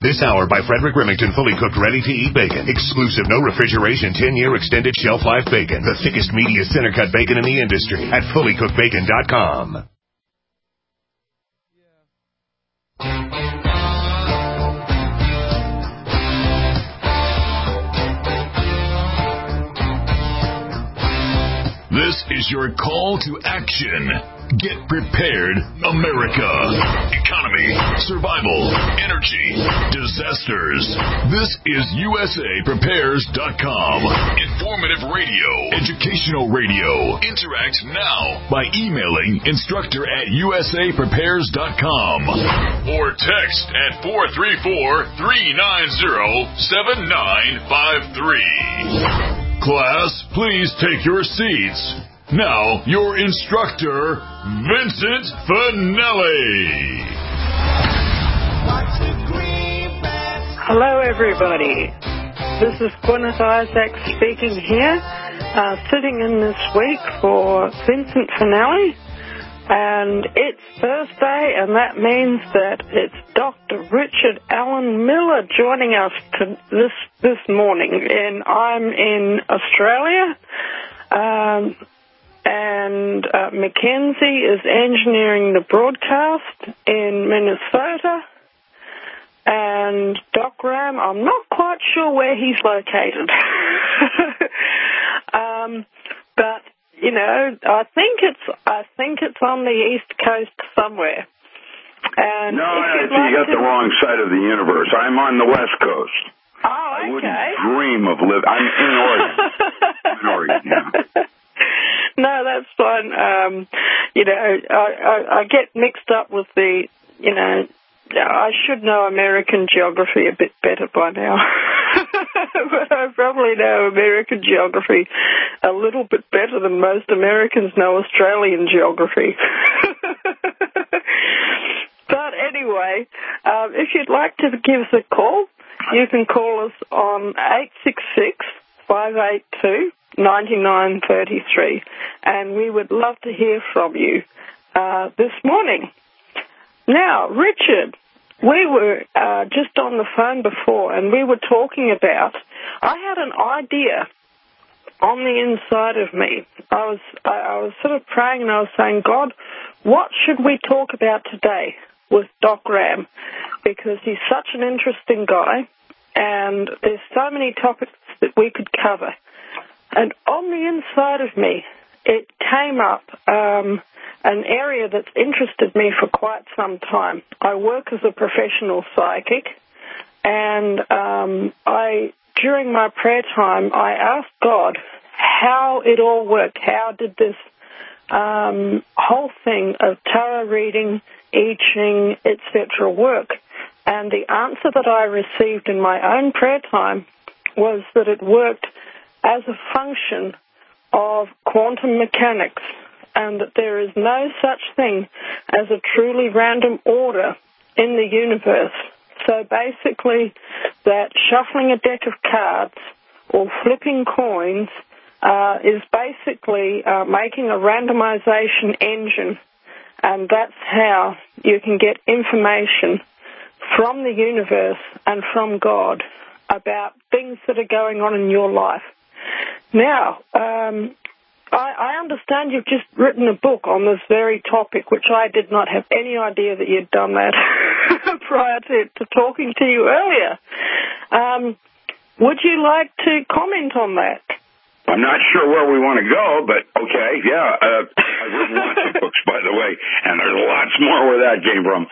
This hour by Frederick Remington, fully cooked, ready-to-eat bacon. Exclusive, no refrigeration, 10-year extended shelf life bacon. The thickest, meatiest center-cut bacon in the industry at fullycookedbacon.com. This is your call to action. Get prepared, America. Economy, survival, energy, disasters. This is USAPrepares.com. Informative radio, educational radio. Interact now by emailing instructor@USAPrepares.com or text at 434-390-7953. Class, please take your seats. Now, your instructor, Vincent Finelli. Hello, everybody. This is Gwyneth Isaac speaking here, sitting in this week for Vincent Finelli. And it's Thursday, and that means that it's Dr. Richard Alan Miller joining us this morning. And I'm in Australia. And Mackenzie is engineering the broadcast in Minnesota. And Doc Ram, I'm not quite sure where he's located. But, you know, I think it's on the East Coast somewhere. And no, I think you got the wrong side of the universe. I'm on the West Coast. Oh, okay. I wouldn't dream of living. I'm in Oregon. I'm in Oregon, yeah. No, that's fine. You know, I get mixed up with the, you know, I should know American geography a bit better by now. But I probably know American geography a little bit better than most Americans know Australian geography. But anyway, if you'd like to give us a call, you can call us on 866-582-9933, and we would love to hear from you this morning. Now, Richard, we were just on the phone before, and we were talking about, I had an idea on the inside of me. I was sort of praying, and I was saying, God, what should we talk about today with Doc Ram? Because he's such an interesting guy, and there's so many topics that we could cover. And on the inside of me, it came up an area that's interested me for quite some time. I work as a professional psychic, and during my prayer time, I asked God how it all worked. How did this whole thing of tarot reading, I Ching, etc. work? And the answer that I received in my own prayer time was that it worked as a function of quantum mechanics, and that there is no such thing as a truly random order in the universe. So basically, that shuffling a deck of cards or flipping coins is basically making a randomization engine, and that's how you can get information from the universe and from God about things that are going on in your life. Now, I understand you've just written a book on this very topic, which I did not have any idea that you'd done that prior to talking to you earlier. Would you like to comment on that? I'm not sure where we want to go, but okay, yeah. I've written lots of books, by the way, and there's lots more where that came from.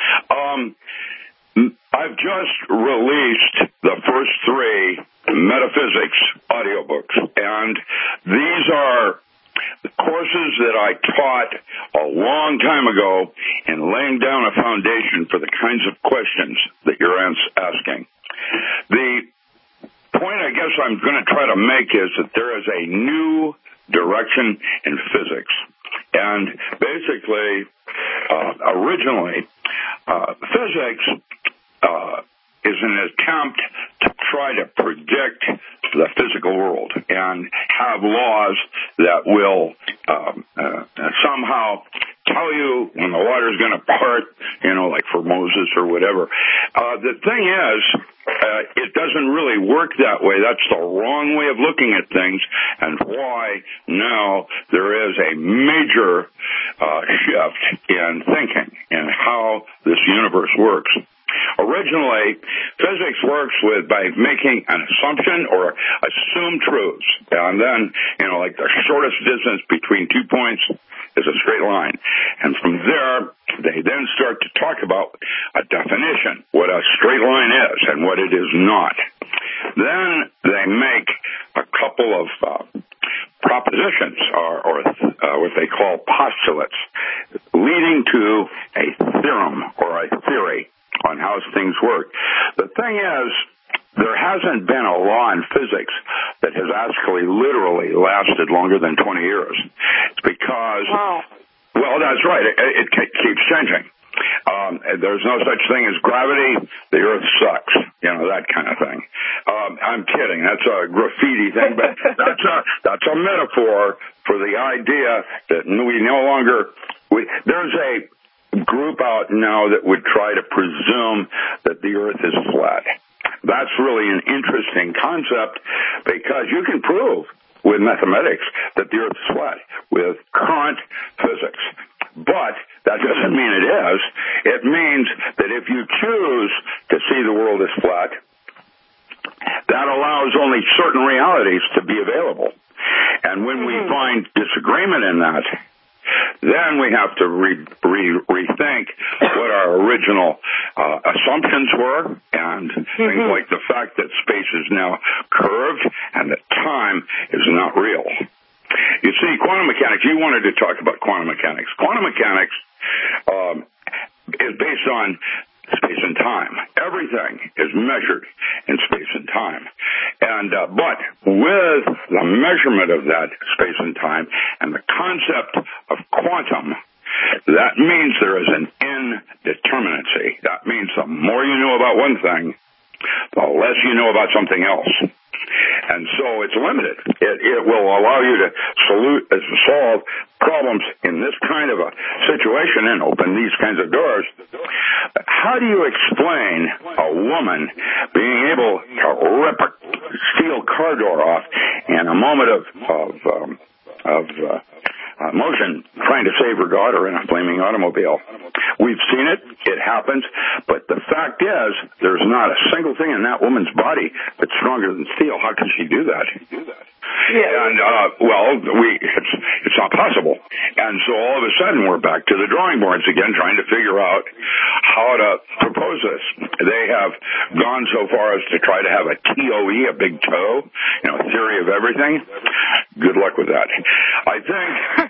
I've just released the first 3 metaphysics audiobooks, and these are courses that I taught a long time ago in laying down a foundation for the kinds of questions that you're asking. The point I guess I'm going to try to make is that there is a new direction in physics. And basically, originally, physics is an attempt to try to predict the physical world and have laws that will somehow tell you when the water's going to part, like for Moses or whatever. The thing is, it doesn't really work that way. That's the wrong way of looking at things, and why now there is a major shift in thinking and how this universe works. Originally, physics works by making an assumption or assume truths, and then, like the shortest distance between 2 points is a straight line. And from there, they then start to talk about a definition, what a straight line is and what it is not. Then they make a couple of propositions, or what they call postulates, leading to a theorem or a theory on how things work. The thing is, there hasn't been a law in physics that has actually literally lasted longer than 20 years. It's because, well, that's right, it keeps changing. There's no such thing as gravity. The Earth sucks, that kind of thing. I'm kidding. That's a graffiti thing, but that's a metaphor for the idea that we no longer. There's a group out now that would try to presume that the Earth is flat. That's really an interesting concept because you can prove with mathematics that the Earth is flat with current physics. But that doesn't mean it is. It means that if you choose to see the world as flat, that allows only certain realities to be available. And when we find disagreement in that, then we have to rethink what our original assumptions were, and things like the fact that space is now curved and that time is not real. You see, quantum mechanics, you wanted to talk about quantum mechanics. Quantum mechanics is based on space and time. Everything is measured in space and time. And but with the measurement of that space and time and the concept of quantum, that means there is an indeterminacy. That means the more you know about one thing, the less you know about something else. And so it's limited. It will allow you to solve problems in this kind of a situation and open these kinds of doors. How do you explain a woman being able to rip a steel car door off in a moment of motion trying to save her daughter in a flaming automobile? We've seen it. It happens. But the fact is, there's not a single thing in that woman's body that's stronger than steel. How can she do that? Yeah. And, it's not possible. And so all of a sudden we're back to the drawing boards again, trying to figure out how to propose this. They have gone so far as to try to have a TOE, a big toe, theory of everything. Good luck with that. I think,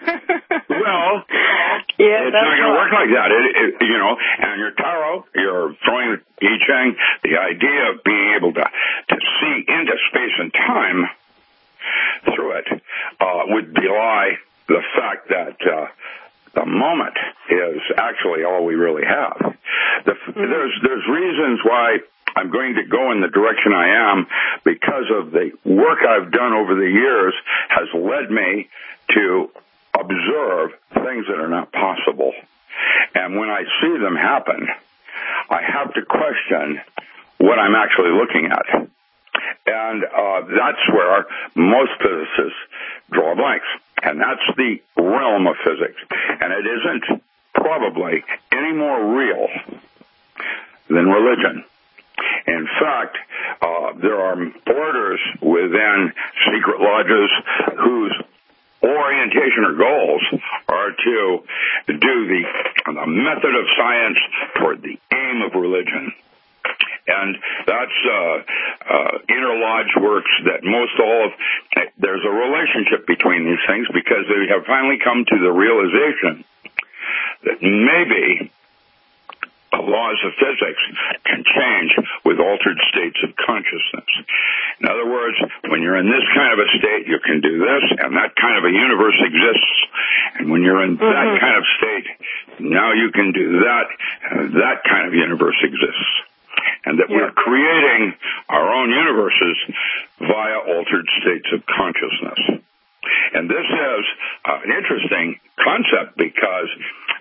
it's not going to work like that. And your tarot, you're throwing the I Ching, the idea of being able to see into space and time through it would belie the fact that the moment is actually all we really have. There's reasons why I'm going to go in the direction I am because of the work I've done over the years has led me to observe things that are not possible. And when I see them happen, I have to question what I'm actually looking at. And that's where most physicists draw blanks. And that's the realm of physics. And it isn't probably any more real than religion. In fact, there are orders within secret lodges whose orientation or goals are to do the method of science toward the aim of religion. And that's inner lodge works that most all of, there's a relationship between these things because they have finally come to the realization that maybe the laws of physics can change with altered states of consciousness. In other words, when you're in this kind of a state, you can do this, and that kind of a universe exists. And when you're in that kind of state, now you can do that, and that kind of universe exists. And that we're creating our own universes via altered states of consciousness. And this is an interesting concept because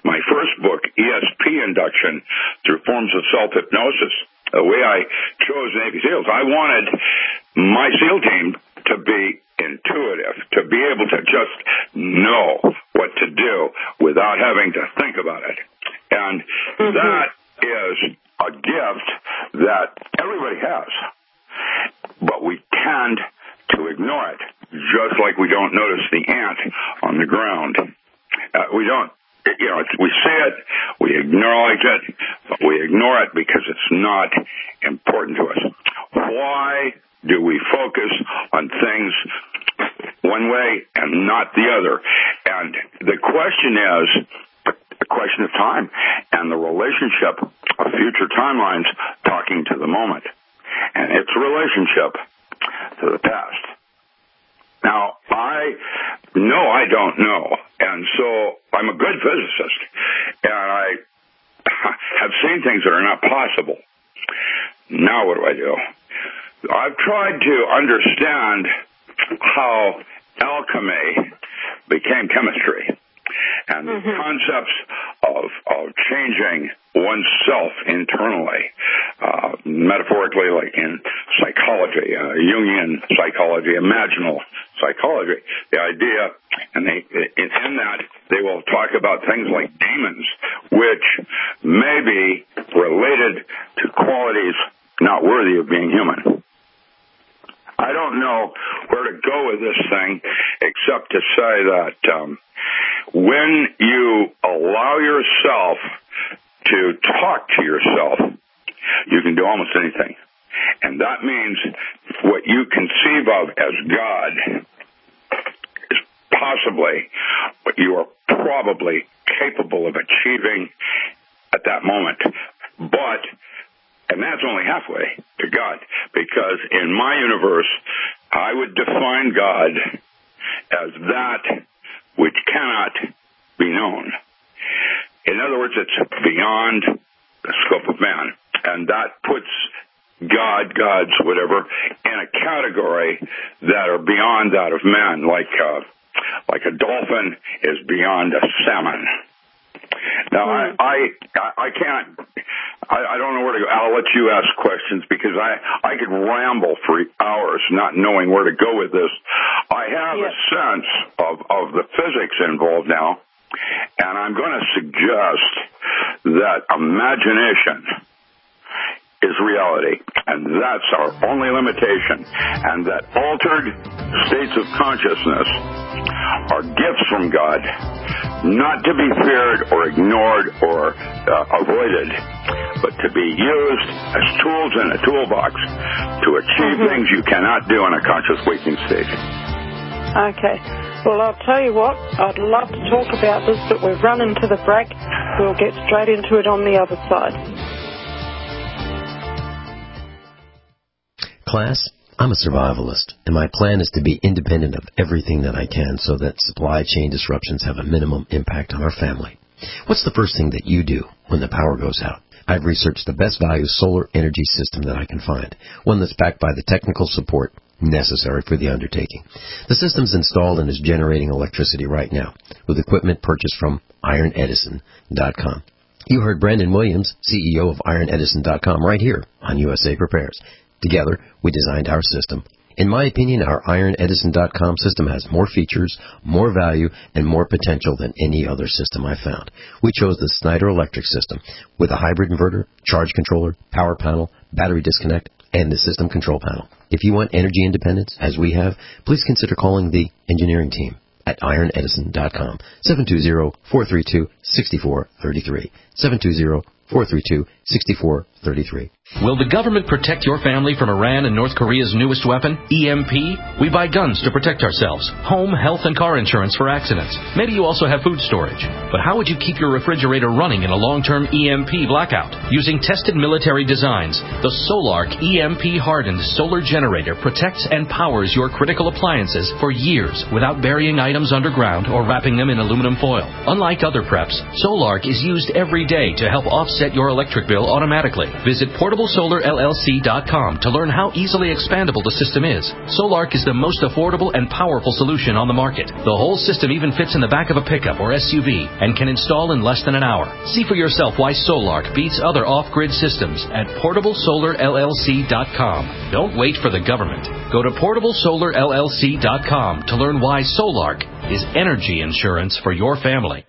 my first book, ESP Induction Through Forms of Self-Hypnosis, the way I chose Navy SEALs, I wanted my SEAL team to be intuitive, to be able to just know what to do without having to think about it. And that is a gift that everybody has, but we tend to ignore it, just like we don't notice the ant on the ground. We don't, we see it, we acknowledge it, but we ignore it because it's not important to us. Why do we focus on things one way and not the other? And the question is a question of time and the relationship of future timelines talking to the moment and its relationship to the past. Now, I know I don't know, and so I'm a good physicist, and I have seen things that are not possible. Now what do? I've tried to understand how alchemy became chemistry and the concepts of changing oneself internally, metaphorically, like in psychology, Jungian psychology, imaginal psychology. The idea, and in that, they will talk about things like demons, which may be related to qualities not worthy of being human. I don't know where to go with this thing except to say that when you allow yourself to talk to yourself, you can do almost anything. And that means what you conceive of as God is possibly what you are probably capable of achieving at that moment. And that's only halfway to God, because in my universe, I would define God as that which cannot be known. In other words, it's beyond the scope of man, and that puts gods, whatever, in a category that are beyond that of man, like a dolphin is beyond a salmon. Now, I can't, I don't know where to go. I'll let you ask questions because I could ramble for hours not knowing where to go with this. I have a sense of the physics involved now, and I'm going to suggest that imagination is reality, and that's our only limitation, and that altered states of consciousness are gifts from God, not to be feared or ignored or avoided, but to be used as tools in a toolbox to achieve things you cannot do in a conscious waking state. Okay. Well, I'll tell you what, I'd love to talk about this, but we've run into the break. We'll get straight into it on the other side. Class, I'm a survivalist, and my plan is to be independent of everything that I can so that supply chain disruptions have a minimum impact on our family. What's the first thing that you do when the power goes out? I've researched the best value solar energy system that I can find, one that's backed by the technical support necessary for the undertaking. The system's installed and is generating electricity right now with equipment purchased from IronEdison.com. You heard Brandon Williams, CEO of IronEdison.com, right here on USA Prepares. Together, we designed our system. In my opinion, our IronEdison.com system has more features, more value, and more potential than any other system I found. We chose the Snyder Electric system with a hybrid inverter, charge controller, power panel, battery disconnect, and the system control panel. If you want energy independence, as we have, please consider calling the engineering team at IronEdison.com, 720-432-6433, 720-432-6433. Will the government protect your family from Iran and North Korea's newest weapon, EMP? We buy guns to protect ourselves, home, health, and car insurance for accidents. Maybe you also have food storage. But how would you keep your refrigerator running in a long-term EMP blackout? Using tested military designs, the Solark EMP-hardened solar generator protects and powers your critical appliances for years without burying items underground or wrapping them in aluminum foil. Unlike other preps, Solark is used every day to help offset your electric bill automatically. Visit PortableSolarLLC.com to learn how easily expandable the system is. Solark is the most affordable and powerful solution on the market. The whole system even fits in the back of a pickup or SUV and can install in less than an hour. See for yourself why Solark beats other off-grid systems at PortableSolarLLC.com. Don't wait for the government. Go to PortableSolarLLC.com to learn why Solark is energy insurance for your family.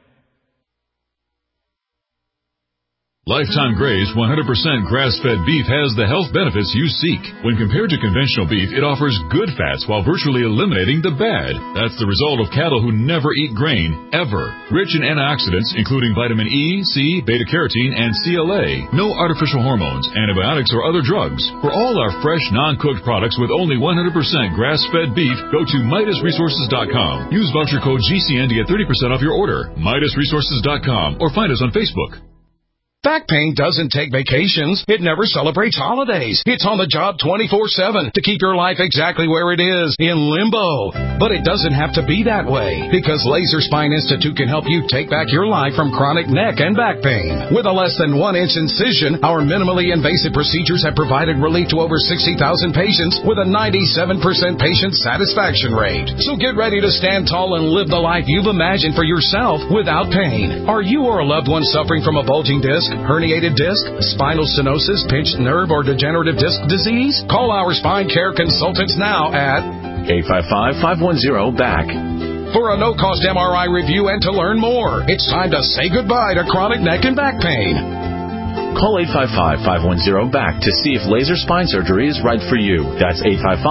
Lifetime Graze 100% grass-fed beef has the health benefits you seek. When compared to conventional beef, it offers good fats while virtually eliminating the bad. That's the result of cattle who never eat grain, ever. Rich in antioxidants, including vitamin E, C, beta-carotene, and CLA. No artificial hormones, antibiotics, or other drugs. For all our fresh, non-cooked products with only 100% grass-fed beef, go to MidasResources.com. Use voucher code GCN to get 30% off your order. MidasResources.com or find us on Facebook. Back pain doesn't take vacations. It never celebrates holidays. It's on the job 24/7 to keep your life exactly where it is, in limbo. But it doesn't have to be that way, because Laser Spine Institute can help you take back your life from chronic neck and back pain. With a less than 1-inch incision, our minimally invasive procedures have provided relief to over 60,000 patients with a 97% patient satisfaction rate. So get ready to stand tall and live the life you've imagined for yourself without pain. Are you or a loved one suffering from a bulging disc, herniated disc, spinal stenosis, pinched nerve, or degenerative disc disease? Call our spine care consultants now at 855-510-BACK. For a no-cost MRI review and to learn more. It's time to say goodbye to chronic neck and back pain. Call 855-510-BACK to see if laser spine surgery is right for you. That's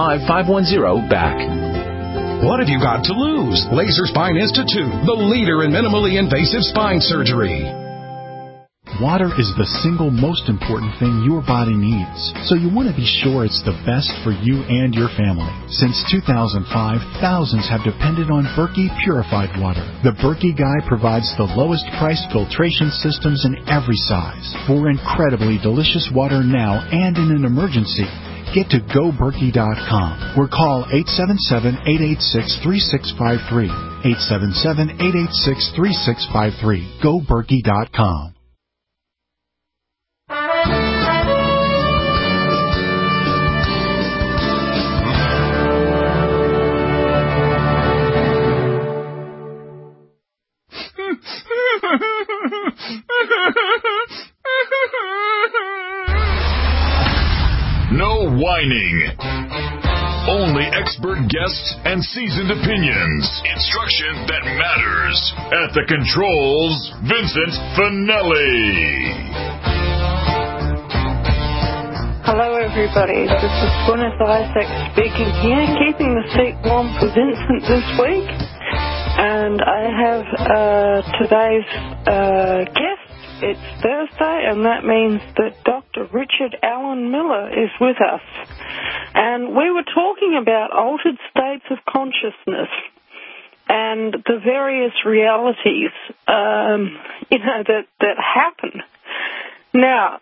855-510-BACK. What have you got to lose? Laser Spine Institute, the leader in minimally invasive spine surgery. Water is the single most important thing your body needs, so you want to be sure it's the best for you and your family. Since 2005, thousands have depended on Berkey purified water. The Berkey Guy provides the lowest priced filtration systems in every size. For incredibly delicious water now and in an emergency, get to GoBerkey.com or call 877-886-3653. 877-886-3653. GoBerkey.com. No whining. Only expert guests and seasoned opinions. Instruction that matters. At the controls, Vincent Finelli. Hello, everybody. This is Gwyneth Isaac speaking here, keeping the seat warm for Vincent this week. And I have today's guest. It's Thursday, and that means that Dr. Richard Alan Miller is with us. And we were talking about altered states of consciousness and the various realities, that happen. Now,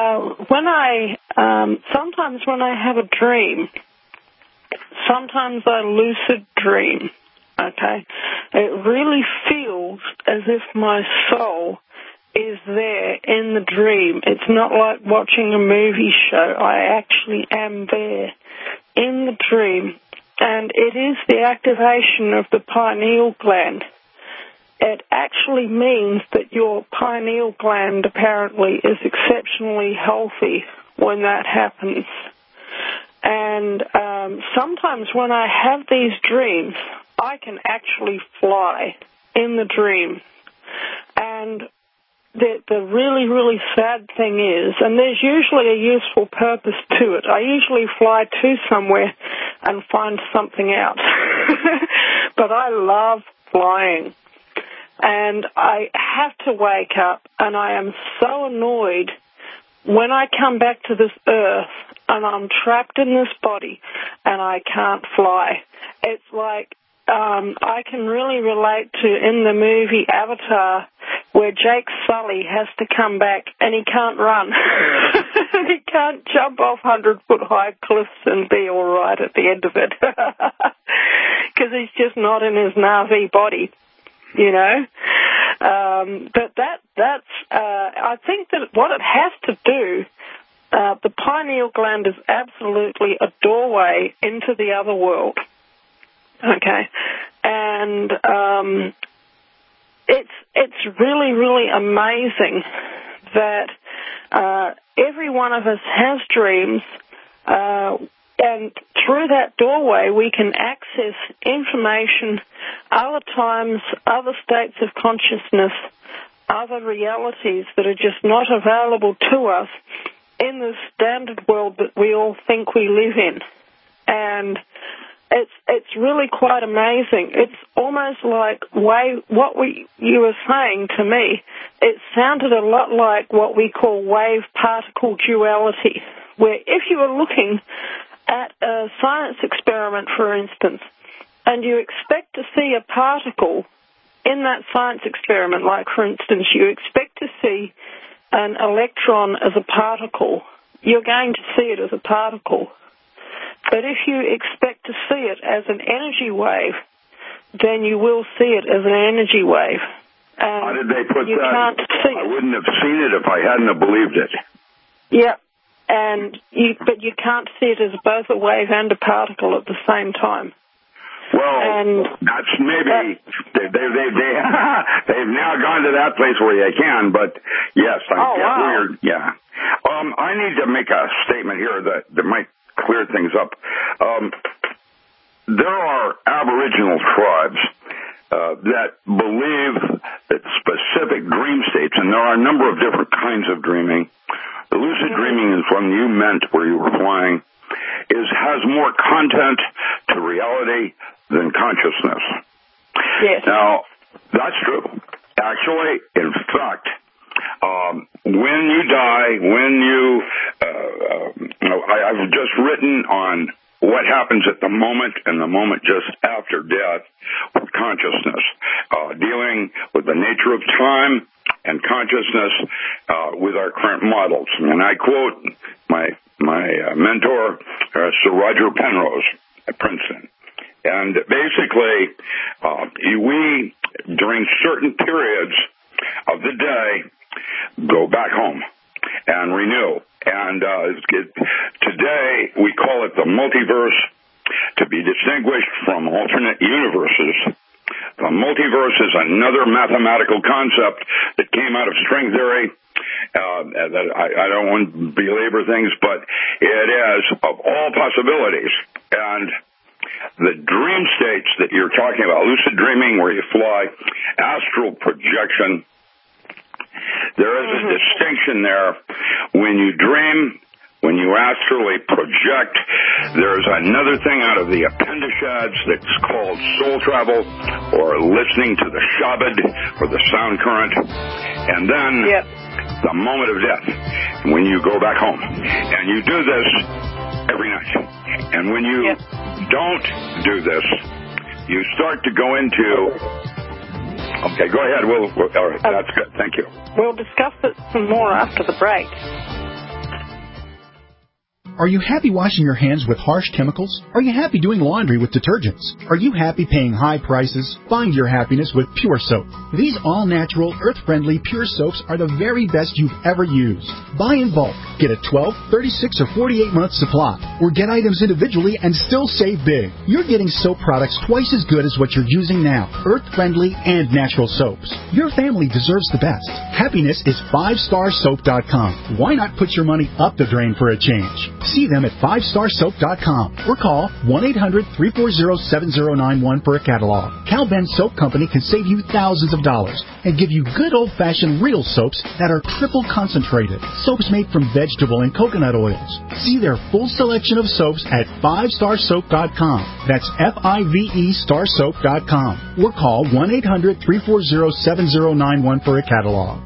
sometimes when I have a dream, sometimes I lucid dream, okay? It really feels as if my soul is there in the dream. It's not like watching a movie show. I actually am there in the dream, and it is the activation of the pineal gland. It actually means that your pineal gland apparently is exceptionally healthy when that happens. And sometimes when I have these dreams, I can actually fly in the dream. And the really, really sad thing is, and there's usually a useful purpose to it, I usually fly to somewhere and find something out. But I love flying. And I have to wake up, and I am so annoyed when I come back to this earth and I'm trapped in this body and I can't fly. It's like I can really relate to in the movie Avatar, where Jake Sully has to come back and he can't run. He can't jump off 100-foot high cliffs and be all right at the end of it, because he's just not in his Na'vi body, you know. But that's I think that what it has to do the pineal gland is absolutely a doorway into the other world. Okay, and it's really, really amazing that every one of us has dreams, and through that doorway we can access information, other times, other states of consciousness, other realities that are just not available to us in the standard world that we all think we live in. And it's really quite amazing. It's almost like you were saying to me, it sounded a lot like what we call wave-particle duality, where if you were looking at a science experiment, for instance, and you expect to see a particle in that science experiment, like, for instance, you expect to see an electron as a particle, you're going to see it as a particle. But if you expect to see it as an energy wave, then you will see it as an energy wave. How did they put you that? Can't see I wouldn't have seen it if I hadn't have believed it. Yeah, but you can't see it as both a wave and a particle at the same time. Well, that's maybe they've now gone to that place where they can. But yes, I get weird. Yeah, I need to make a statement here that might clear things up. There are Aboriginal tribes that believe that specific dream states, and there are a number of different kinds of dreaming. The lucid dreaming is one you meant where you were flying, has more content to reality than consciousness. Yes. Now, that's true. Actually, in fact, when you die, I've just written on what happens at the moment and the moment just after death with consciousness, dealing with the nature of time and consciousness with our current models. And I quote my mentor, Sir Roger Penrose at Princeton. And basically, we, during certain periods of the day, go back home and renew. And today, we call it the multiverse, to be distinguished from alternate universes. The multiverse is another mathematical concept that came out of string theory. That I don't want to belabor things, but it is of all possibilities. And the dream states that you're talking about, lucid dreaming where you fly, astral projection, there is a distinction there. When you dream, when you astrally project, there's another thing out of the Upanishads that's called soul travel, or listening to the Shabad, or the sound current, and then the moment of death, when you go back home. And you do this every night. And when you don't do this, you start to go into... Okay, go ahead. All right, that's good. Thank you. We'll discuss it some more after the break. Are you happy washing your hands with harsh chemicals? Are you happy doing laundry with detergents? Are you happy paying high prices? Find your happiness with Pure Soap. These all-natural, earth-friendly Pure Soaps are the very best you've ever used. Buy in bulk. Get a 12, 36, or 48-month supply. Or get items individually and still save big. You're getting soap products twice as good as what you're using now. Earth-friendly and natural soaps. Your family deserves the best. Happiness is 5starsoap.com. Why not put your money up the drain for a change? See them at 5starsoap.com or call 1-800-340-7091 for a catalog. Cal Ben Soap Company can save you thousands of dollars and give you good old-fashioned real soaps that are triple concentrated. Soaps made from vegetable and coconut oils. See their full selection of soaps at 5starsoap.com. That's F-I-V-E starsoap.com or call 1-800-340-7091 for a catalog.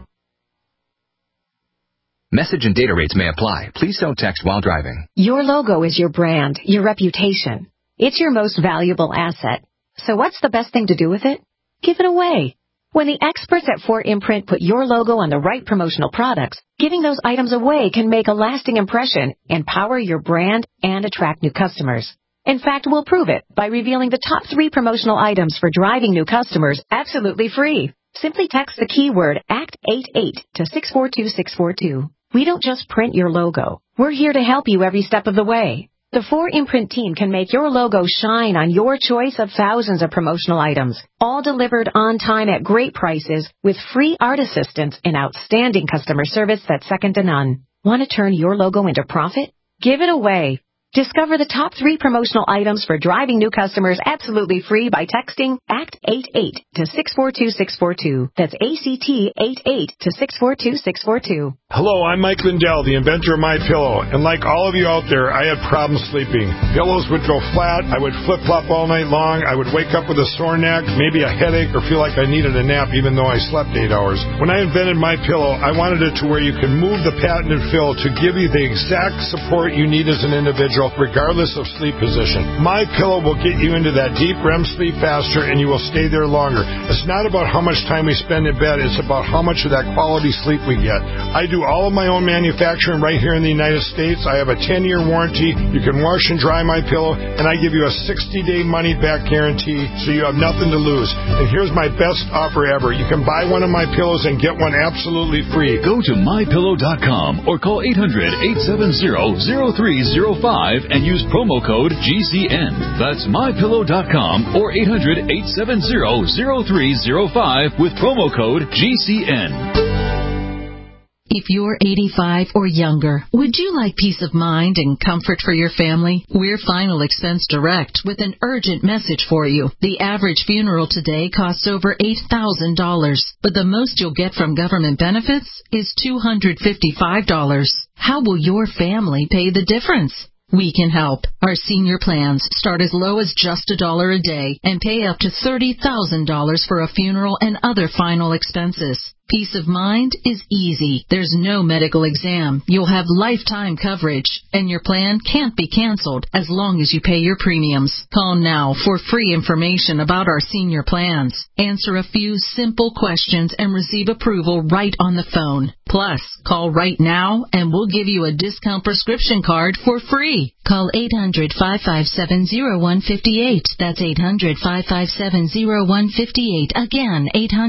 Message and data rates may apply. Please don't text while driving. Your logo is your brand, your reputation. It's your most valuable asset. So what's the best thing to do with it? Give it away. When the experts at Fort Imprint put your logo on the right promotional products, giving those items away can make a lasting impression, empower your brand, and attract new customers. In fact, we'll prove it by revealing the top 3 promotional items for driving new customers absolutely free. Simply text the keyword ACT88 to 642-642. We don't just print your logo. We're here to help you every step of the way. The 4imprint team can make your logo shine on your choice of thousands of promotional items, all delivered on time at great prices with free art assistance and outstanding customer service that's second to none. Want to turn your logo into profit? Give it away. Discover the top 3 promotional items for driving new customers absolutely free by texting ACT88 to 642642. That's ACT88 to 642642. Hello, I'm Mike Lindell, the inventor of MyPillow, and like all of you out there, I had problems sleeping. Pillows would go flat, I would flip-flop all night long, I would wake up with a sore neck, maybe a headache, or feel like I needed a nap even though I slept 8 hours. When I invented MyPillow, I wanted it to where you can move the patented fill to give you the exact support you need as an individual, regardless of sleep position. MyPillow will get you into that deep REM sleep faster, and you will stay there longer. It's not about how much time we spend in bed, it's about how much of that quality sleep we get. I do all of my own manufacturing right here in the United States. I have a 10-year warranty. You can wash and dry MyPillow, and I give you a 60-day money-back guarantee, so you have nothing to lose. And here's my best offer ever. You can buy one of my pillows and get one absolutely free. Go to MyPillow.com or call 800-870-0305 and use promo code GCN. That's MyPillow.com or 800-870-0305 with promo code GCN. If you're 85 or younger, would you like peace of mind and comfort for your family? We're Final Expense Direct with an urgent message for you. The average funeral today costs over $8,000, but the most you'll get from government benefits is $255. How will your family pay the difference? We can help. Our senior plans start as low as just $1 a day and pay up to $30,000 for a funeral and other final expenses. Peace of mind is easy. There's no medical exam. You'll have lifetime coverage, and your plan can't be canceled as long as you pay your premiums. Call now for free information about our senior plans. Answer a few simple questions and receive approval right on the phone. Plus, call right now and we'll give you a discount prescription card for free. Call 800-557-0158. That's 800-557-0158. Again,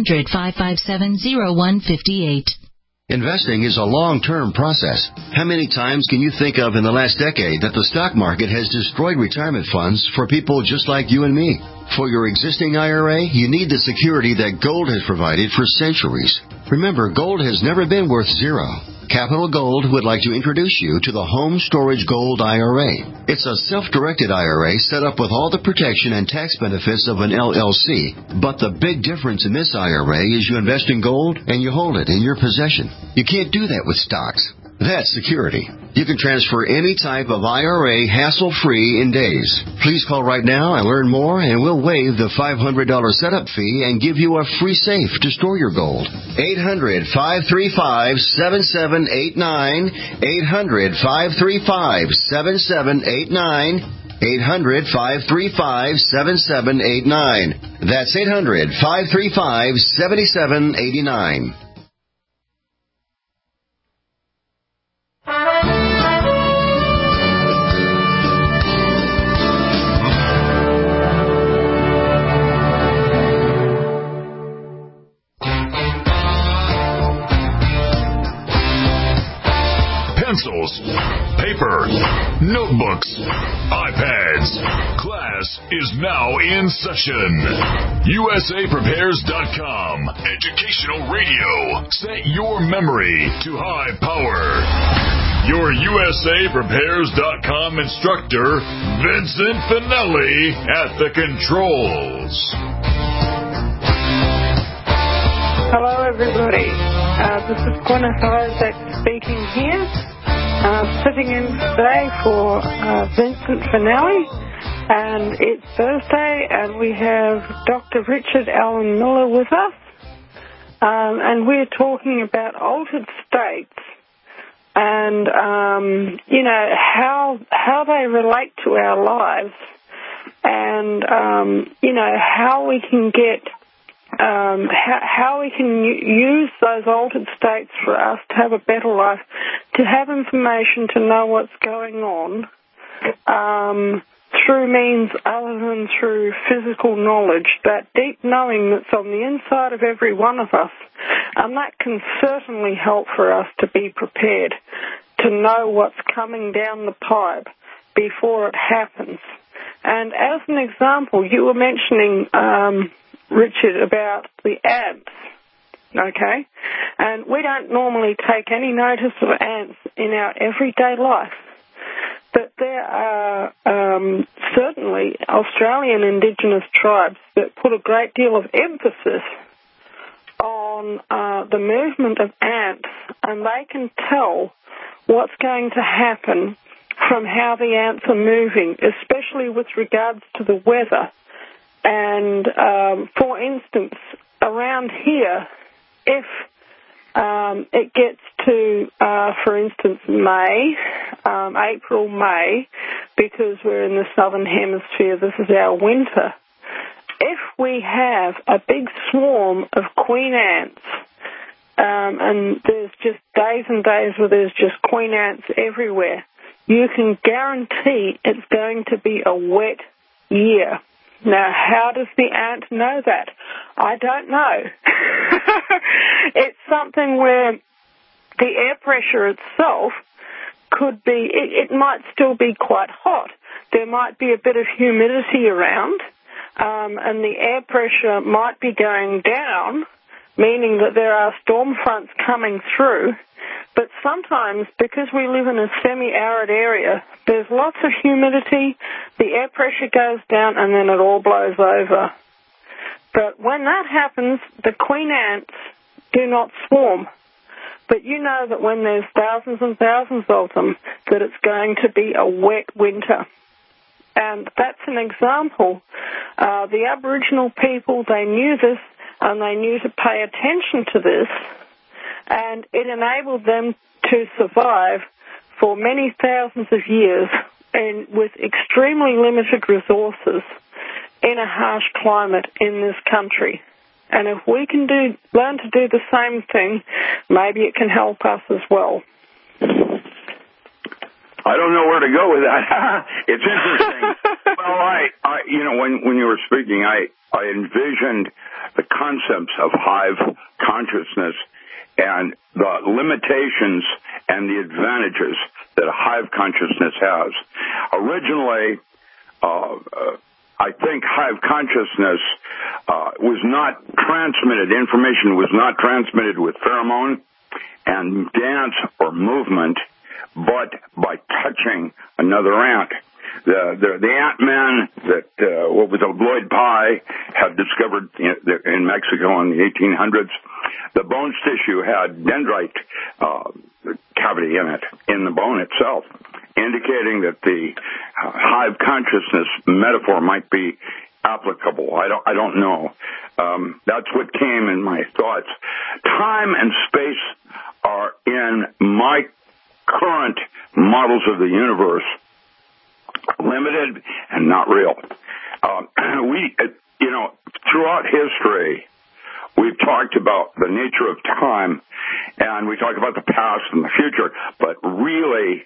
800-557-0158. Investing is a long-term process. How many times can you think of in the last decade that the stock market has destroyed retirement funds for people just like you and me? For your existing IRA, you need the security that gold has provided for centuries. Remember, gold has never been worth zero. Capital Gold would like to introduce you to the Home Storage Gold IRA. It's a self-directed IRA set up with all the protection and tax benefits of an LLC. But the big difference in this IRA is you invest in gold and you hold it in your possession. You can't do that with stocks. That's security. You can transfer any type of IRA hassle-free in days. Please call right now and learn more, and we'll waive the $500 setup fee and give you a free safe to store your gold. 800-535-7789. 800-535-7789. 800-535-7789. That's 800-535-7789. Pencils, paper, notebooks, iPads. Class is now in session. USAPrepares.com. Educational radio. Set your memory to high power. Your USAPrepares.com instructor, Vincent Finelli, at the controls. Hello, everybody. This is Gwyneth Isaac speaking here. Sitting in today for Vincent Finelli, and it's Thursday, and we have Dr. Richard Allen Miller with us, and we're talking about altered states and how they relate to our lives, and how we can get how we can use those altered states for us to have a better life, to have information to know what's going on through means other than through physical knowledge, that deep knowing that's on the inside of every one of us. And that can certainly help for us to be prepared, to know what's coming down the pipe before it happens. And as an example, you were mentioning, Richard, about the ants, okay? And we don't normally take any notice of ants in our everyday life. But there are certainly Australian Indigenous tribes that put a great deal of emphasis on the movement of ants, and they can tell what's going to happen from how the ants are moving, especially with regards to the weather. And, for instance, around here, if it gets to, for instance, May, April, May, because we're in the southern hemisphere, this is our winter. If we have a big swarm of queen ants, and there's just days and days where there's just queen ants everywhere, you can guarantee it's going to be a wet year. Now, how does the ant know that? I don't know. It's something where the air pressure itself could be, it might still be quite hot. There might be a bit of humidity around, and the air pressure might be going down, meaning that there are storm fronts coming through. But sometimes, because we live in a semi-arid area, there's lots of humidity, the air pressure goes down, and then it all blows over. But when that happens, the queen ants do not swarm. But you know that when there's thousands and thousands of them, that it's going to be a wet winter. And that's an example. The Aboriginal people, they knew this, and they knew to pay attention to this, and it enabled them to survive for many thousands of years and with extremely limited resources in a harsh climate in this country. And if we can learn to do the same thing, maybe it can help us as well. I don't know where to go with that. It's interesting. Well, when you were speaking, I envisioned the concepts of hive consciousness and the limitations and the advantages that a hive consciousness has. Originally, I think hive consciousness was not transmitted, information was not transmitted with pheromone and dance or movement, but by touching another ant. The ant-man that Lloyd Pye had discovered in Mexico in the 1800s, the bone's tissue had dendrite cavity in it, in the bone itself, indicating that the hive consciousness metaphor might be applicable. I don't know. That's what came in my thoughts. Time and space are in my current models of the universe limited and not real. Throughout history, we've talked about the nature of time, and we talk about the past and the future, but really,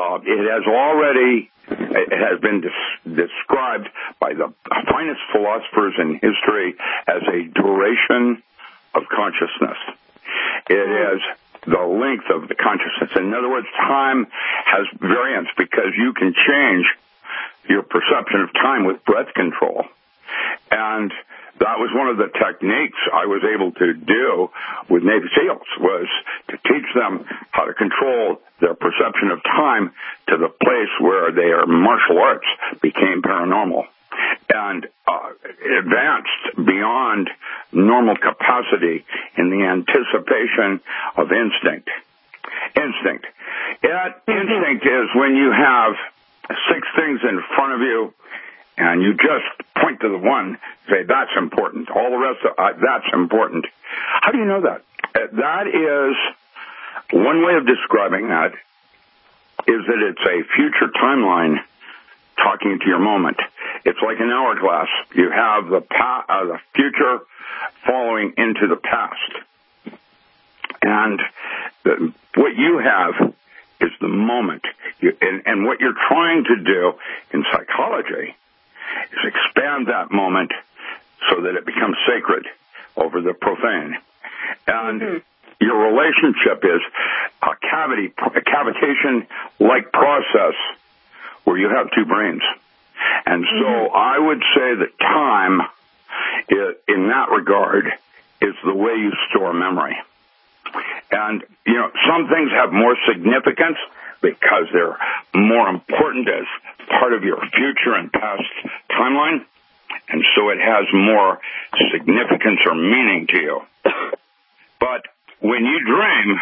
it has been described by the finest philosophers in history as a duration of consciousness. It is the length of the consciousness. In other words, time has variance because you can change your perception of time with breath control. And that was one of the techniques I was able to do with Navy SEALs, was to teach them how to control their perception of time to the place where their martial arts became paranormal and advanced beyond normal capacity in the anticipation of instinct. Instinct is when you have 6 things in front of you and you just point to the one, say, that's important. All the rest, that's important. How do you know that? That is, one way of describing that is that it's a future timeline talking to your moment. It's like an hourglass. You have the future following into the past. And what you have is the moment. And what you're trying to do in psychology is expand that moment so that it becomes sacred over the profane. And your relationship is a cavitation-like process where you have two brains. And so I would say that time, in that regard, is the way you store memory. And, some things have more significance because they're more important as part of your future and past timeline. And so it has more significance or meaning to you. But when you dream,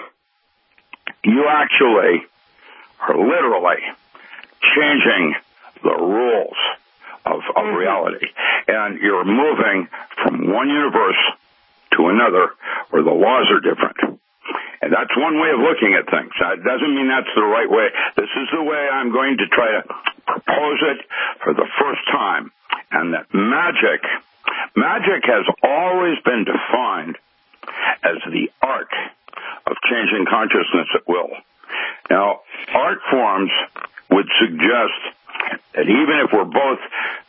you actually are literally changing the rules of reality. And you're moving from one universe to another where the laws are different. And that's one way of looking at things. That doesn't mean that's the right way. This is the way I'm going to try to propose it for the first time. And that magic has always been defined as the art of changing consciousness at will. Now, art forms would suggest that even if we're both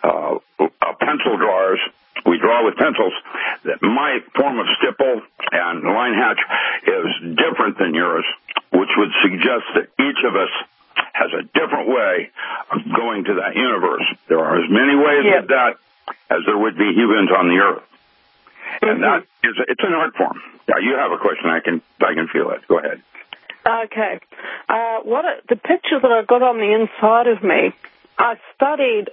pencil drawers, we draw with pencils, that my form of stipple and line hatch is different than yours, which would suggest that each of us has a different way of going to that universe. There are as many ways of that as there would be humans on the earth. And that is, it's an art form. Now, you have a question. I can feel it. Go ahead. Okay. The picture that I've got on the inside of me, I studied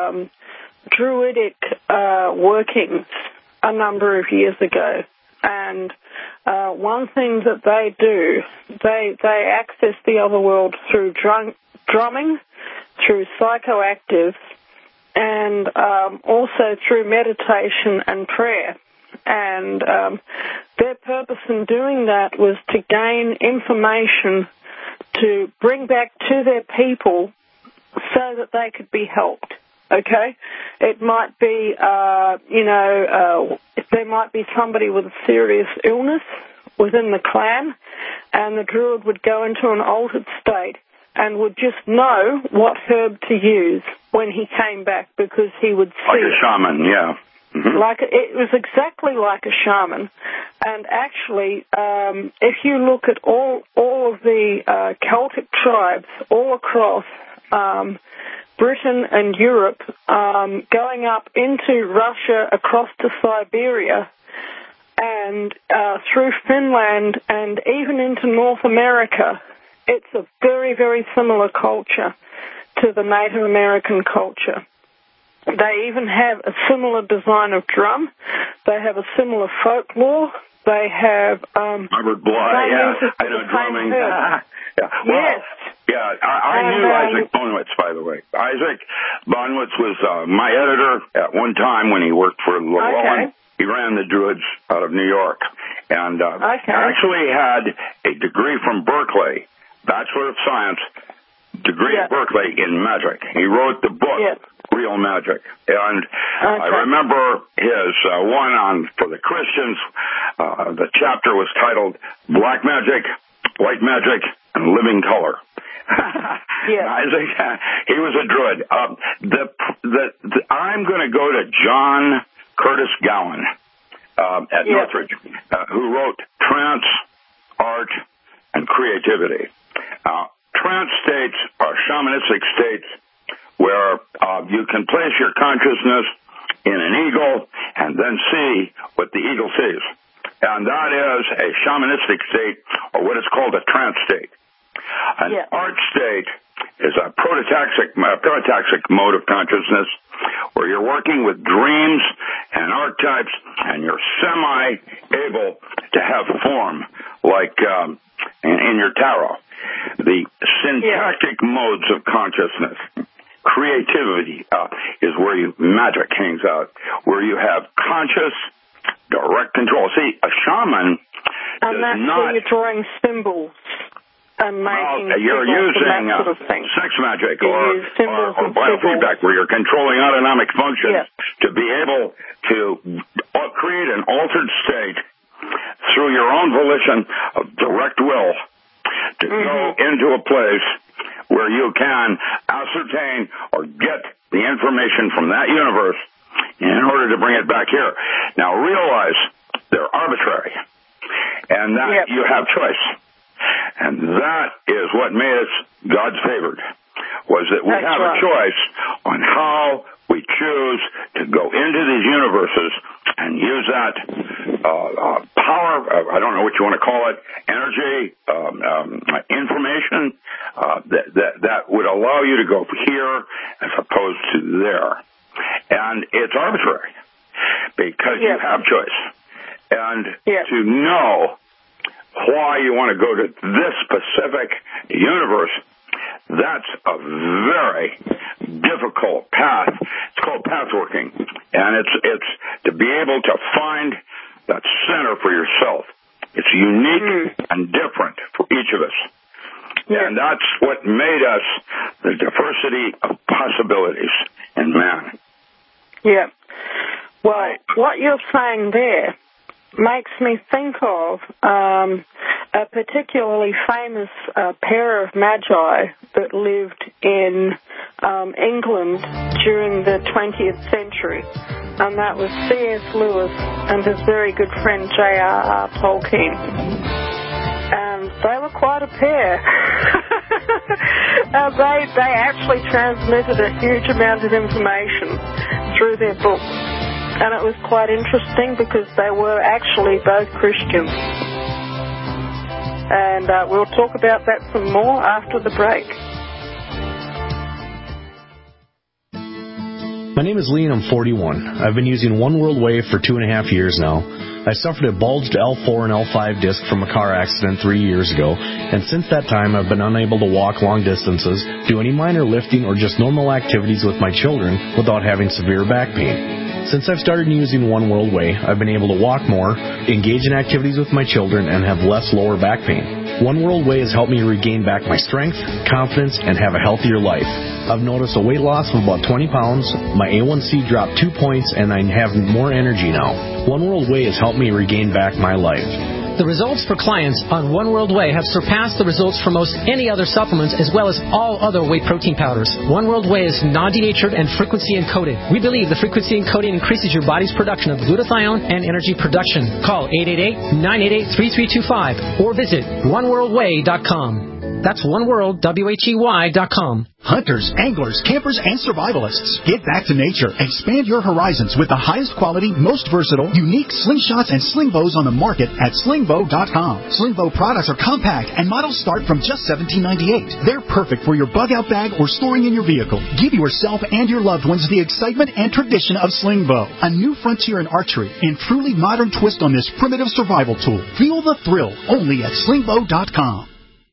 Druidic workings a number of years ago. And one thing that they do, they access the other world through drumming, through psychoactives, and also through meditation and prayer. And their purpose in doing that was to gain information to bring back to their people so that they could be helped. Okay? It might be, there might be somebody with a serious illness within the clan, and the druid would go into an altered state and would just know what herb to use when he came back because he would see like a shaman, yeah. It was exactly like a shaman. And actually, if you look at all of the Celtic tribes all across Britain and Europe, going up into Russia, across to Siberia, and through Finland, and even into North America, it's a very, very similar culture to the Native American culture. They even have a similar design of drum. They have a similar folklore. They have Robert Bly, I know drumming. Well, yes. Yeah, I knew Isaac Bonwitz, by the way. Isaac Bonwitz was my editor at one time when he worked for Llewellyn. He ran the Druids out of New York. And actually had a degree from Berkeley, Bachelor of Science, degree at Berkeley in magic. He wrote the book, Real Magic. And I remember his one on for the Christians. The chapter was titled Black Magic, White Magic, and Living Color. Isaac, he was a druid. I'm going to go to John Curtis Gowan at Northridge, who wrote Trance, Art, and Creativity. Trance states are shamanistic states where you can place your consciousness in an eagle and then see what the eagle sees. And that is a shamanistic state, or what is called a trance state. An art state is a prototaxic mode of consciousness where you're working with dreams and archetypes and you're semi-able to have form, like in your tarot. The syntactic modes of consciousness, creativity, is where magic hangs out, where you have conscious, direct control. See, a shaman does not... And that's where you're drawing symbols and making you're using sort of thing. Sex magic or biofeedback, where you're controlling autonomic functions to be able to create an altered state through your own volition of direct will to go into a place where you can ascertain or get the information from that universe in order to bring it back here. Now realize they're arbitrary, and that you have choice. And that is what made us God's favored, was that we have a choice on how we choose to go into these universes and use that power, I don't know what you want to call it, energy, information, that would allow you to go here as opposed to there. And it's arbitrary because you have choice. And to know why you want to go to this specific universe, that's a very difficult path. It's called pathworking, and it's to be able to find that center for yourself. It's unique and different for each of us, and that's what made us the diversity of possibilities in man. Yeah. Well, what you're saying there makes me think of a particularly famous pair of magi that lived in England during the 20th century, and that was C.S. Lewis and his very good friend J.R.R. Tolkien. And they were quite a pair. They actually transmitted a huge amount of information through their books. And it was quite interesting because they were actually both Christians. And we'll talk about that some more after the break. My name is Lee and I'm 41. I've been using One World Wave for 2.5 years now. I suffered a bulged L4 and L5 disc from a car accident 3 years ago, and since that time I've been unable to walk long distances, do any minor lifting, or just normal activities with my children without having severe back pain. Since I've started using One World Way, I've been able to walk more, engage in activities with my children, and have less lower back pain. One World Way has helped me regain back my strength, confidence, and have a healthier life. I've noticed a weight loss of about 20 pounds, my A1C dropped 2 points, and I have more energy now. One World Way has helped me regain back my life. The results for clients on One World Way have surpassed the results for most any other supplements, as well as all other whey protein powders. One World Way is non-denatured and frequency encoded. We believe the frequency encoding increases your body's production of glutathione and energy production. Call 888-988-3325 or visit oneworldway.com. That's oneworldwhey.com. Hunters, anglers, campers, and survivalists. Get back to nature. Expand your horizons with the highest quality, most versatile, unique slingshots and sling bows on the market at slingbow.com. Slingbow products are compact and models start from just $17.98. They're perfect for your bug-out bag or storing in your vehicle. Give yourself and your loved ones the excitement and tradition of Slingbow, a new frontier in archery and truly modern twist on this primitive survival tool. Feel the thrill only at slingbow.com.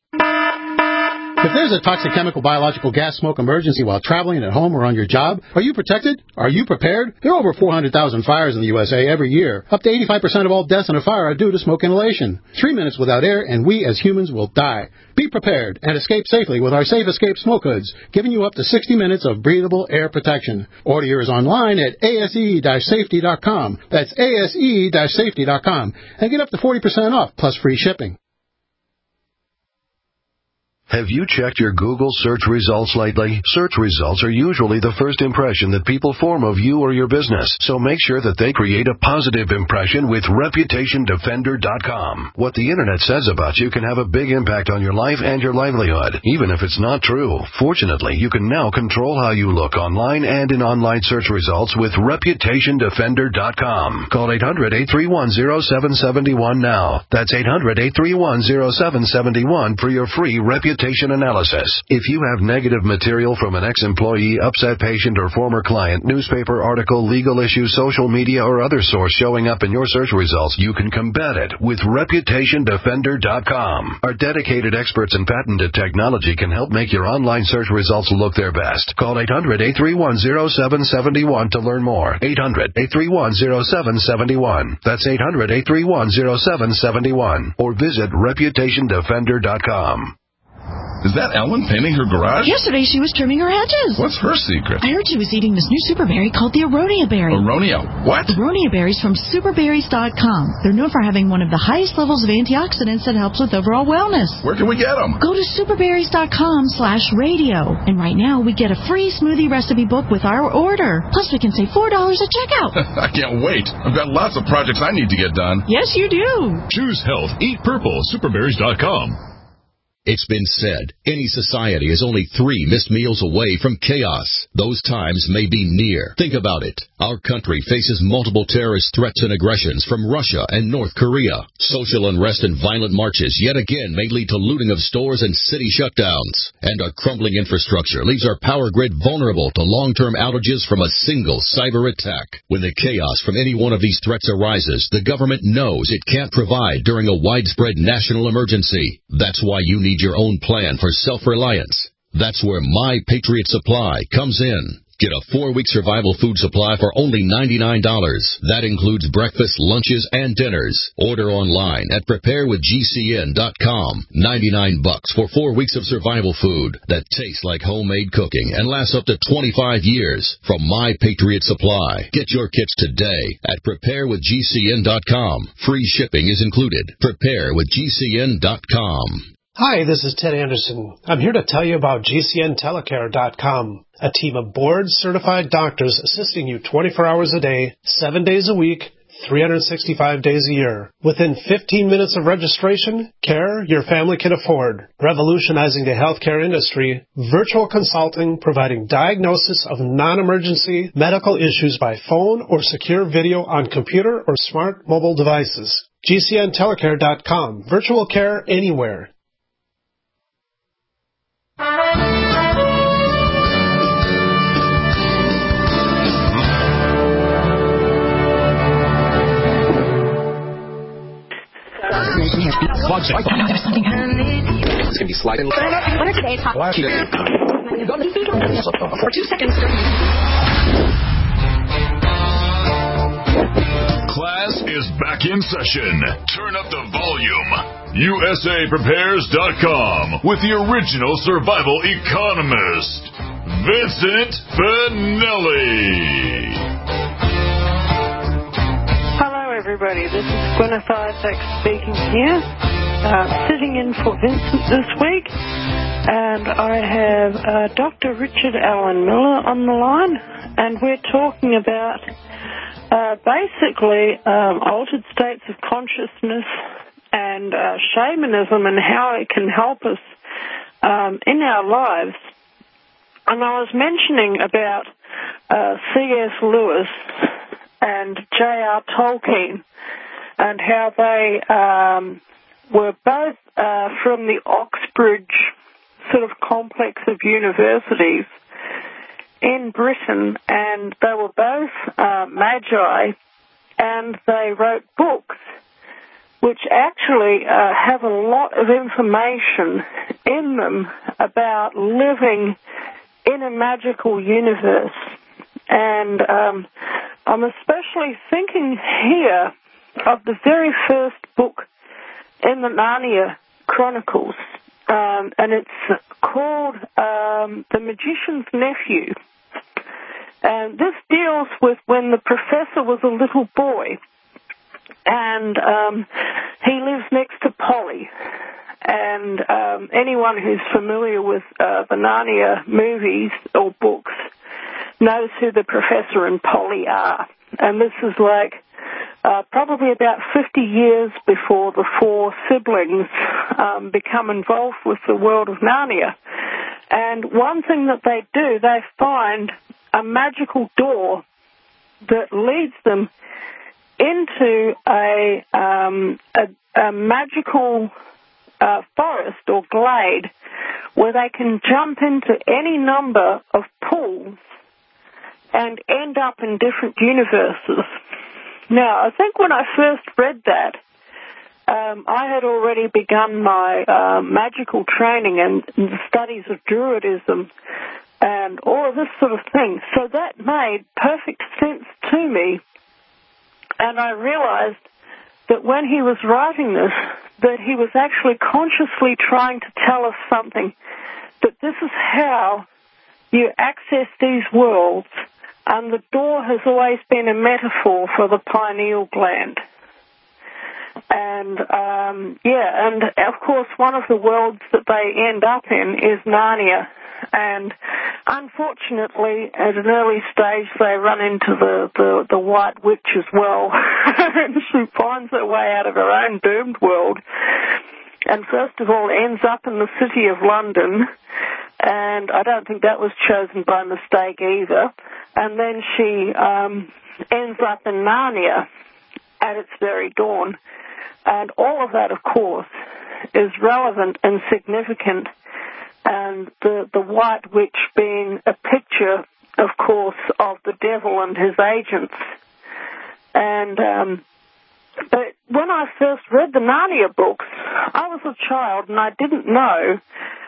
If there's a toxic chemical, biological, gas, smoke emergency while traveling at home or on your job, are you protected? Are you prepared? There are over 400,000 fires in the USA every year. Up to 85% of all deaths in a fire are due to smoke inhalation. 3 minutes without air and we as humans will die. Be prepared and escape safely with our Safe Escape smoke hoods, giving you up to 60 minutes of breathable air protection. Order yours online at ase-safety.com. That's ase-safety.com. And get up to 40% off plus free shipping. Have you checked your Google search results lately? Search results are usually the first impression that people form of you or your business, so make sure that they create a positive impression with ReputationDefender.com. What the Internet says about you can have a big impact on your life and your livelihood, even if it's not true. Fortunately, you can now control how you look online and in online search results with ReputationDefender.com. Call 800-831-0771 now. That's 800-831-0771 for your free reputation analysis. If you have negative material from an ex-employee, upset patient, or former client, newspaper article, legal issue, social media, or other source showing up in your search results, you can combat it with ReputationDefender.com. Our dedicated experts in patented technology can help make your online search results look their best. Call 800-831-0771 to learn more. 800-831-0771. That's 800-831-0771. Or visit ReputationDefender.com. Is that Ellen painting her garage? Yesterday she was trimming her hedges. What's her secret? I heard she was eating this new super berry called the Aronia berry. Aronia what? Aronia berries from superberries.com. They're known for having one of the highest levels of antioxidants that helps with overall wellness. Where can we get them? Go to superberries.com/radio. And right now we get a free smoothie recipe book with our order. Plus we can save $4 at checkout. I can't wait. I've got lots of projects I need to get done. Yes, you do. Choose health. Eat purple. Superberries.com. It's been said, any society is only 3 missed meals away from chaos. Those times may be near. Think about it. Our country faces multiple terrorist threats and aggressions from Russia and North Korea. Social unrest and violent marches yet again may lead to looting of stores and city shutdowns. And our crumbling infrastructure leaves our power grid vulnerable to long-term outages from a single cyber attack. When the chaos from any one of these threats arises, the government knows it can't provide during a widespread national emergency. That's why you need your own plan for self-reliance. That's where My Patriot Supply comes in. Get a 4-week survival food supply for only $99. That includes breakfast, lunches, and dinners. Order online at preparewithgcn.com. $99 for 4 weeks of survival food that tastes like homemade cooking and lasts up to 25 years from My Patriot Supply. Get your kits today at preparewithgcn.com. Free shipping is included. Preparewithgcn.com. Hi, this is Ted Anderson. I'm here to tell you about GCNtelecare.com, a team of board-certified doctors assisting you 24 hours a day, 7 days a week, 365 days a year. Within 15 minutes of registration, care your family can afford. Revolutionizing the healthcare industry, virtual consulting providing diagnosis of non-emergency medical issues by phone or secure video on computer or smart mobile devices. GCNtelecare.com, virtual care anywhere. It's going to be sliding. What are today's hot? For 2 seconds. Class is back in session. Turn up the volume. USAPrepares.com with the original survival economist, Vincent Finelli. Hello, everybody. This is Gwyneth Isaac speaking here, sitting in for Vincent this week. And I have Dr. Richard Allen Miller on the line, and we're talking about basically altered states of consciousness and shamanism and how it can help us in our lives. And I was mentioning about C.S. Lewis and J.R. Tolkien and how they were both from the Oxbridge sort of complex of universities in Britain, and they were both magi, and they wrote books which actually have a lot of information in them about living in a magical universe. And I'm especially thinking here of the very first book in the Narnia Chronicles, and it's called The Magician's Nephew. And this deals with when the professor was a little boy, and he lives next to Polly. And anyone who's familiar with the Narnia movies or books knows who the professor and Polly are. And this is like probably about 50 years before the 4 siblings become involved with the world of Narnia. And one thing that they do, they find a magical door that leads them into a magical forest or glade where they can jump into any number of pools and end up in different universes. Now, I think when I first read that, I had already begun my magical training and the studies of Druidism and all of this sort of thing. So that made perfect sense to me. And I realized that when he was writing this, that he was actually consciously trying to tell us something, that this is how you access these worlds, and the door has always been a metaphor for the pineal gland. And, and of course one of the worlds that they end up in is Narnia. And unfortunately, at an early stage, they run into the White Witch as well. And she finds her way out of her own doomed world. And first of all, ends up in the city of London. And I don't think that was chosen by mistake either. And then she ends up in Narnia at its very dawn. And all of that, of course, is relevant and significant. And the White Witch being a picture, of course, of the devil and his agents. And but when I first read the Narnia books, I was a child and I didn't know.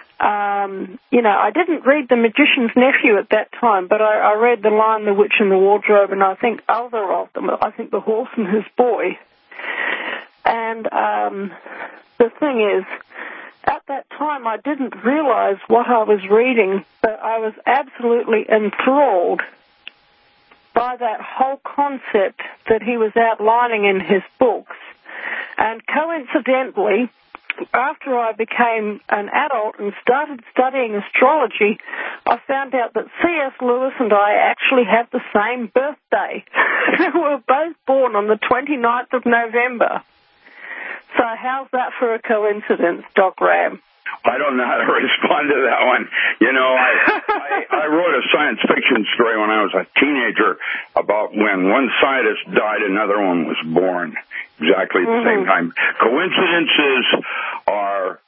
I didn't read The Magician's Nephew at that time, but I read The Lion, the Witch, and the Wardrobe, and I think other of them. I think The Horse and His Boy. And the thing is, at that time, I didn't realize what I was reading, but I was absolutely enthralled by that whole concept that he was outlining in his books. And coincidentally, after I became an adult and started studying astrology, I found out that C.S. Lewis and I actually have the same birthday. We were both born on the 29th of November. So how's that for a coincidence, Doc Ram? I don't know how to respond to that one. I wrote a science fiction story when I was a teenager about when one scientist died, another one was born. Exactly at the same time. Coincidences are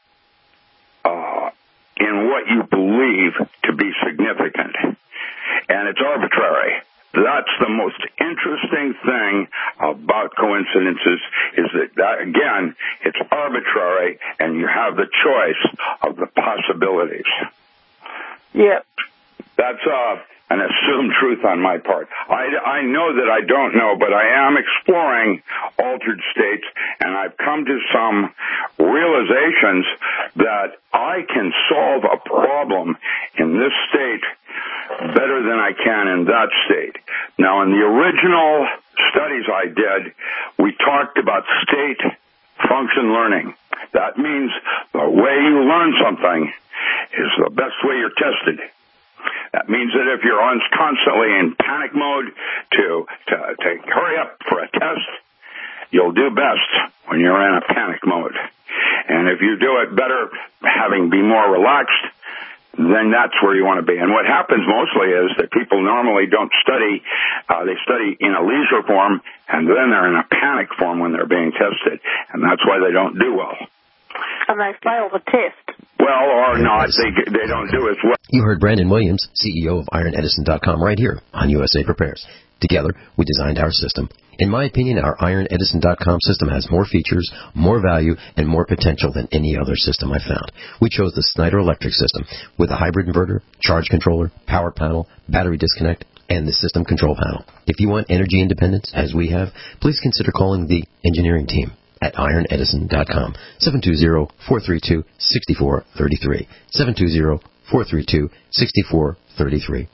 in what you believe to be significant, and it's arbitrary. That's the most interesting thing about coincidences is that again, it's arbitrary, and you have the choice of the possibilities. Yep. That's an assumed truth on my part. I know that I don't know, but I am exploring altered states, and I've come to some realizations that I can solve a problem in this state better than I can in that state. Now, in the original studies I did, we talked about state function learning. That means the way you learn something is the best way you're tested. That means that if you're constantly in panic mode to hurry up for a test, you'll do best when you're in a panic mode. And if you do it better, be more relaxed, then that's where you want to be. And what happens mostly is that people normally don't study. They study in a leisure form, and then they're in a panic form when they're being tested. And that's why they don't do well. And they fail the test. Well, or not. They don't do as well. You heard Brandon Williams, CEO of IronEdison.com, right here on USA Prepares. Together, we designed our system. In my opinion, our IronEdison.com system has more features, more value, and more potential than any other system I've found. We chose the Snyder Electric system with a hybrid inverter, charge controller, power panel, battery disconnect, and the system control panel. If you want energy independence, as we have, please consider calling the engineering team at IronEdison.com, 720-432-6433, 720-432-6433.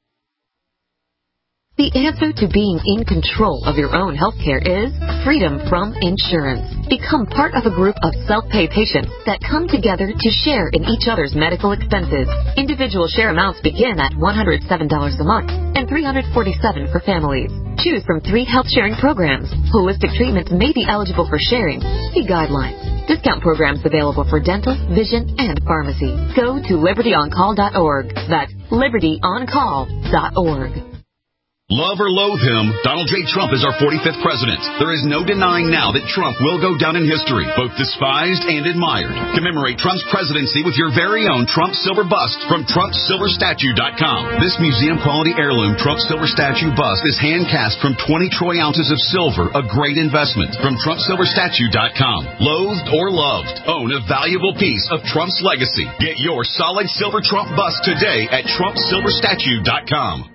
The answer to being in control of your own healthcare is freedom from insurance. Become part of a group of self-pay patients that come together to share in each other's medical expenses. Individual share amounts begin at $107 a month and $347 for families. Choose from 3 health-sharing programs. Holistic treatments may be eligible for sharing. See guidelines. Discount programs available for dental, vision, and pharmacy. Go to libertyoncall.org. That's libertyoncall.org. Love or loathe him, Donald J. Trump is our 45th president. There is no denying now that Trump will go down in history, both despised and admired. Commemorate Trump's presidency with your very own Trump Silver Bust from TrumpSilverStatue.com. This museum-quality heirloom Trump Silver Statue bust is hand-cast from 20 troy ounces of silver, a great investment. From TrumpSilverStatue.com. Loathed or loved, own a valuable piece of Trump's legacy. Get your solid silver Trump bust today at TrumpSilverStatue.com.